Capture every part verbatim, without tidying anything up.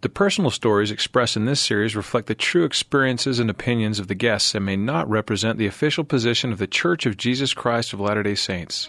The personal stories expressed in this series reflect the true experiences and opinions of the guests and may not represent the official position of the Church of Jesus Christ of Latter-day Saints.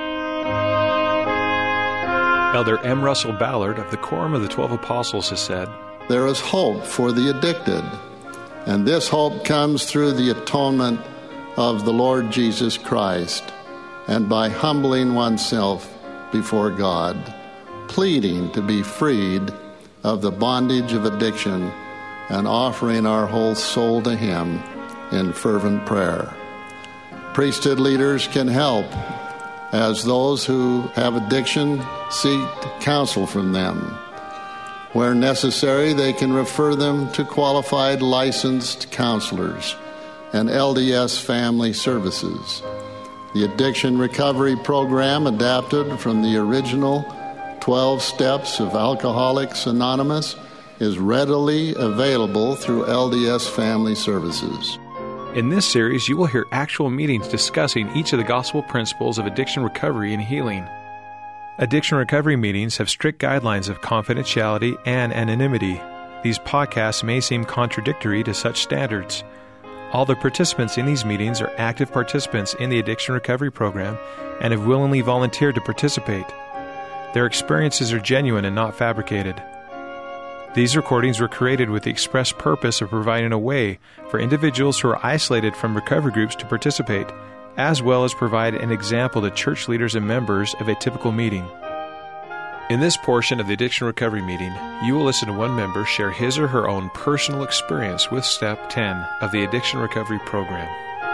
Elder M. Russell Ballard of the Quorum of the Twelve Apostles has said, "There is hope for the addicted, and this hope comes through the atonement of the Lord Jesus Christ and by humbling oneself before God, pleading to be freed of the bondage of addiction and offering our whole soul to Him in fervent prayer. Priesthood leaders can help as those who have addiction seek counsel from them. Where necessary, they can refer them to qualified licensed counselors and L D S family services. The Addiction Recovery Program, adapted from the original twelve Steps of Alcoholics Anonymous, is readily available through L D S Family Services." In this series, you will hear actual meetings discussing each of the gospel principles of addiction recovery and healing. Addiction recovery meetings have strict guidelines of confidentiality and anonymity. These podcasts may seem contradictory to such standards. All the participants in these meetings are active participants in the addiction recovery program and have willingly volunteered to participate. Their experiences are genuine and not fabricated. These recordings were created with the express purpose of providing a way for individuals who are isolated from recovery groups to participate, as well as provide an example to church leaders and members of a typical meeting. In this portion of the addiction recovery meeting, you will listen to one member share his or her own personal experience with Step ten of the addiction recovery program.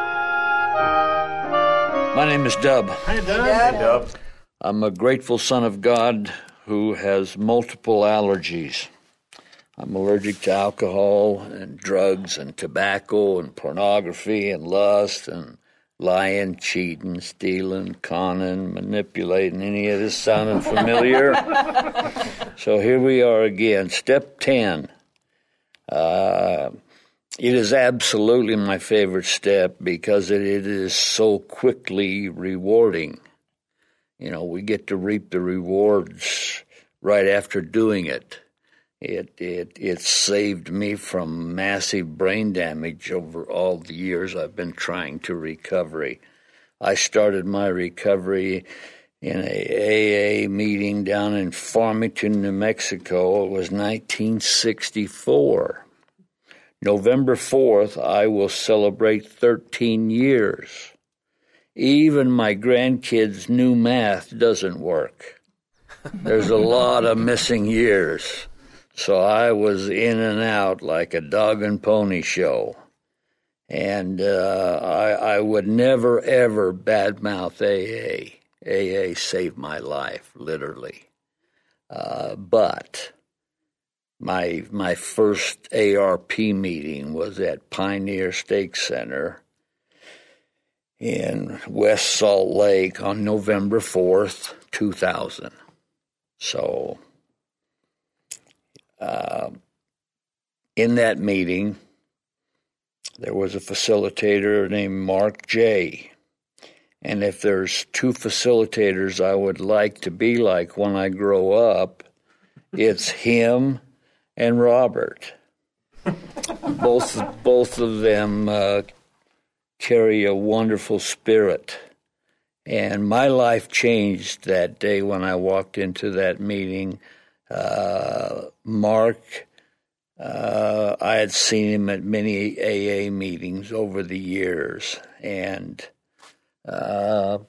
My name is Dub. Hi, Dub. Hey, Dub. I'm a grateful son of God who has multiple allergies. I'm allergic to alcohol and drugs and tobacco and pornography and lust and lying, cheating, stealing, conning, manipulating. Any of this sounding familiar? So here we are again, Step ten. Uh, it is absolutely my favorite step because it, it is so quickly rewarding. You know, we get to reap the rewards right after doing it. It it it saved me from massive brain damage over all the years I've been trying to recovery. I started my recovery in a A A meeting down in Farmington, New Mexico. It was nineteen sixty-four. November fourth, I will celebrate thirteen years. Even my grandkids' new math doesn't work. There's a lot of missing years. So I was in and out like a dog and pony show. And uh, I, I would never, ever badmouth A A. A A saved my life, literally. Uh, but my my first A R P meeting was at Pioneer Stake Center in West Salt Lake on November fourth, two thousand. So uh, in that meeting, there was a facilitator named Mark J. And if there's two facilitators I would like to be like when I grow up, it's him and Robert. Both, both of them uh, carry a wonderful spirit. And my life changed that day when I walked into that meeting. Uh, Mark, uh, I had seen him at many A A meetings over the years, and uh,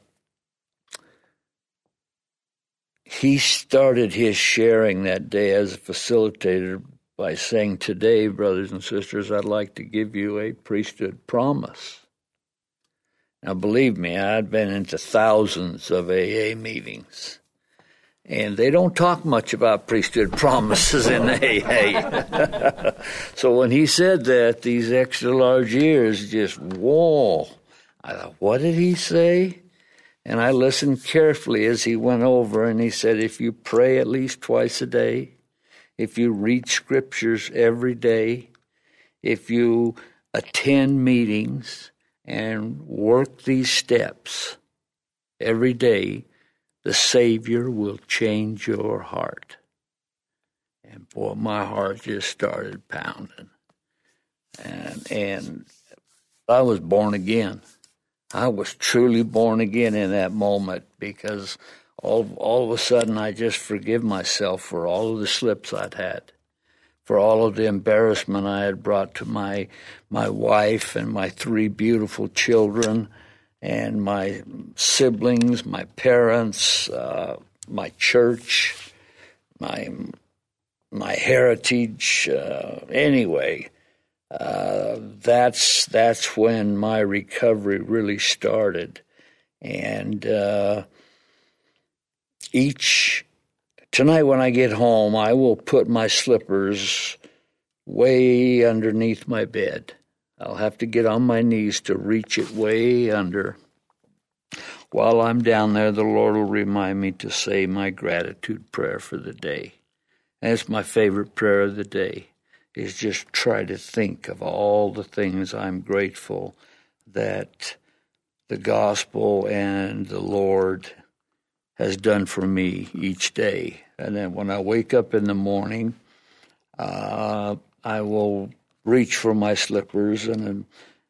he started his sharing that day as a facilitator by saying, "Today, brothers and sisters, I'd like to give you a priesthood promise." Now, believe me, I'd been into thousands of A A meetings, and they don't talk much about priesthood promises in A A. So when he said that, these extra large ears just, whoa. I thought, what did he say? And I listened carefully as he went over, and he said, if you pray at least twice a day, if you read scriptures every day, if you attend meetings and work these steps every day, the Savior will change your heart. And boy, my heart just started pounding. And and I was born again. I was truly born again in that moment, because all all of a sudden I just forgive myself for all of the slips I'd had, for all of the embarrassment I had brought to my my wife and my three beautiful children and my siblings, my parents, uh, my church, my my heritage. Uh, anyway. Uh, that's that's when my recovery really started, and uh, each tonight when I get home, I will put my slippers way underneath my bed. I'll have to get on my knees to reach it way under. While I'm down there, the Lord will remind me to say my gratitude prayer for the day, and it's my favorite prayer of the day. Is just try to think of all the things I'm grateful that the gospel and the Lord has done for me each day. And then when I wake up in the morning, uh, I will reach for my slippers, and then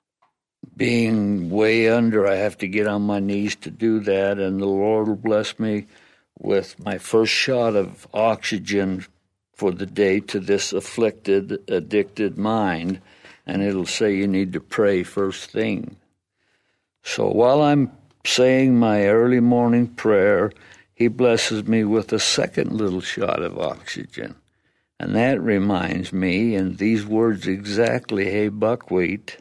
being way under, I have to get on my knees to do that, and the Lord will bless me with my first shot of oxygen for the day to this afflicted, addicted mind, and it'll say you need to pray first thing. So while I'm saying my early morning prayer, he blesses me with a second little shot of oxygen. And that reminds me, in these words exactly, hey, buckwheat,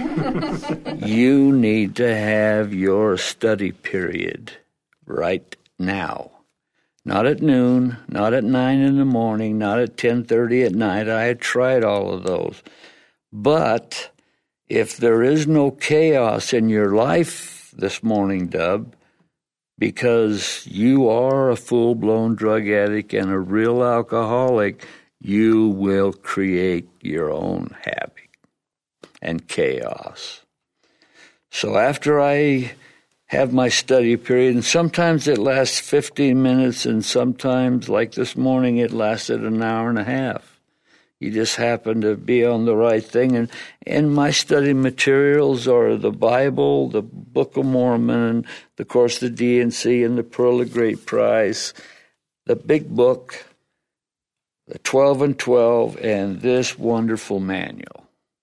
you need to have your study period right now. Not at noon, not at nine in the morning, not at ten thirty at night. I had tried all of those. But if there is no chaos in your life this morning, Dub, because you are a full-blown drug addict and a real alcoholic, you will create your own havoc and chaos. So after I have my study period, and sometimes it lasts fifteen minutes, and sometimes, like this morning, it lasted an hour and a half. You just happen to be on the right thing. And, and my study materials are the Bible, the Book of Mormon, of course, the D and C and the Pearl of Great Price, the Big Book, the twelve and twelve, and this wonderful manual.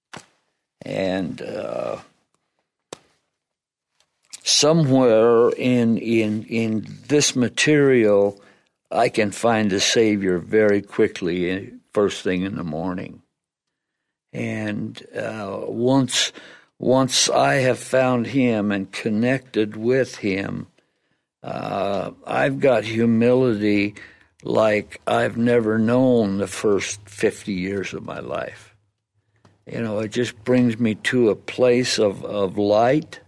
And uh somewhere in in in this material, I can find the Savior very quickly, first thing in the morning. And uh, once once I have found Him and connected with Him, uh, I've got humility like I've never known the first fifty years of my life. You know, it just brings me to a place of, of light,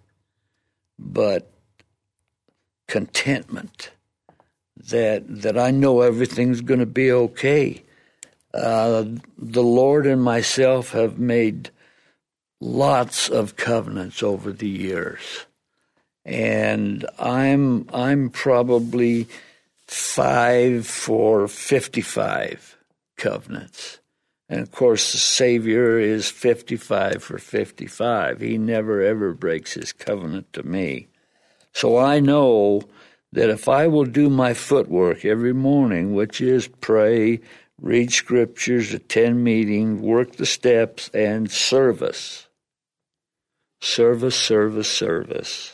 but contentment, that that I know everything's going to be okay. Uh, the Lord and myself have made lots of covenants over the years, and I'm I'm probably five for fifty-five covenants. And, of course, the Savior is fifty-five for fifty-five. He never, ever breaks his covenant to me. So I know that if I will do my footwork every morning, which is pray, read scriptures, attend meetings, work the steps, and service, service, service, service,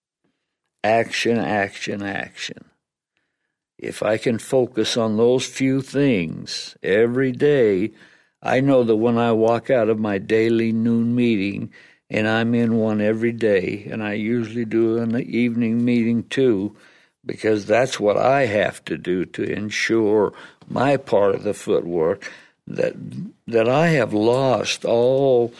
action, action, action. If I can focus on those few things every day, I know that when I walk out of my daily noon meeting, and I'm in one every day, and I usually do an evening meeting too, because that's what I have to do to ensure my part of the footwork, that that I have lost all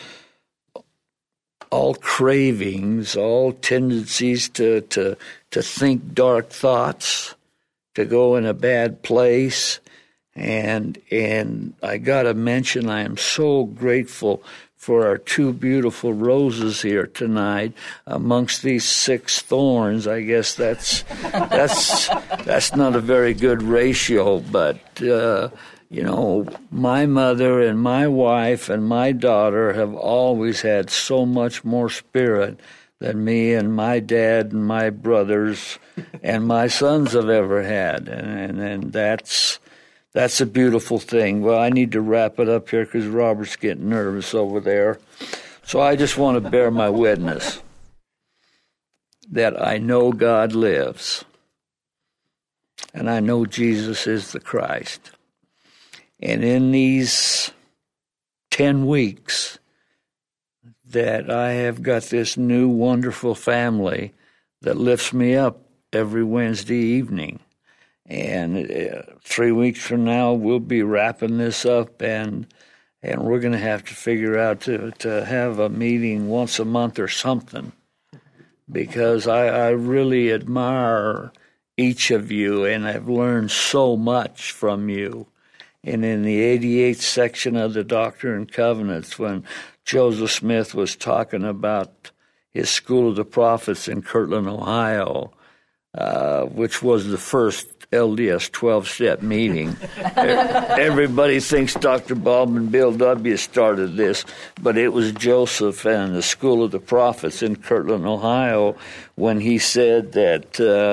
all cravings, all tendencies to, to, to think dark thoughts, to go in a bad place. And and I got to mention, I am so grateful for our two beautiful roses here tonight amongst these six thorns. I guess that's that's that's not a very good ratio, but uh, You know, my mother and my wife and my daughter have always had so much more spirit than me and my dad and my brothers and my sons have ever had. And, and, and that's that's a beautiful thing. Well, I need to wrap it up here because Robert's getting nervous over there. So I just want to bear my witness that I know God lives and I know Jesus is the Christ. And in these ten weeks that I have got this new wonderful family that lifts me up every Wednesday evening. And uh, three weeks from now, we'll be wrapping this up, and and we're going to have to figure out to, to have a meeting once a month or something, because I, I really admire each of you, and I've learned so much from you. And in the eighty-eighth section of the Doctrine and Covenants, when Joseph Smith was talking about his School of the Prophets in Kirtland, Ohio, uh, which was the first L D S twelve-step meeting. Everybody thinks Doctor Bob and Bill W. started this, but it was Joseph and the School of the Prophets in Kirtland, Ohio, when he said that uh,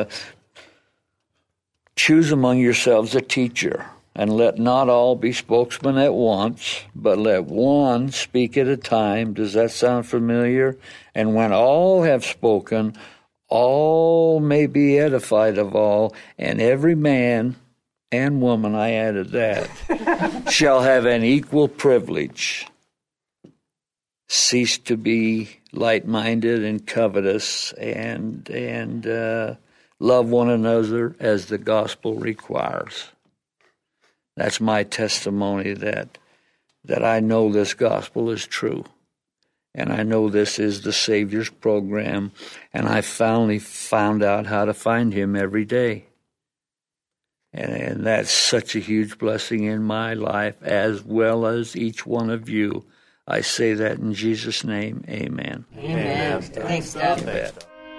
choose among yourselves a teacher, and let not all be spokesmen at once, but let one speak at a time. Does that sound familiar? And when all have spoken, all may be edified of all, and every man and woman, I added that, shall have an equal privilege. Cease to be light-minded and covetous, and, and uh, love one another as the gospel requires. That's my testimony that that I know this gospel is true. And I know this is the Savior's program. And I finally found out how to find him every day. And, and that's such a huge blessing in my life, as well as each one of you. I say that in Jesus' name, amen. Amen. Thanks, Dad.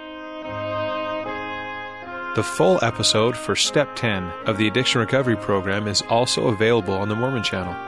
The full episode for Step ten of the Addiction Recovery Program is also available on the Mormon Channel.